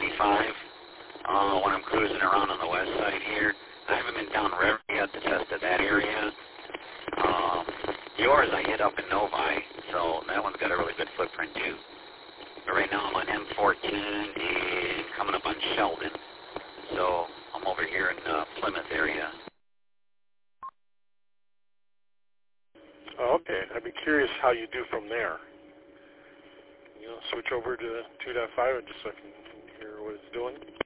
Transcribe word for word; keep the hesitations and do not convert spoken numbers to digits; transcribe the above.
eighty-five uh, when I'm cruising around on the west side here. I haven't been down river yet to test that area. Um, yours I hit up in Novi, so that one's got a really good footprint too. But right now I'm on M fourteen and coming up on Sheldon, so I'm over here in the Plymouth area. Oh, okay. I'd be curious how you do from there. You know, switch over to two point five just so I can hear what it's doing.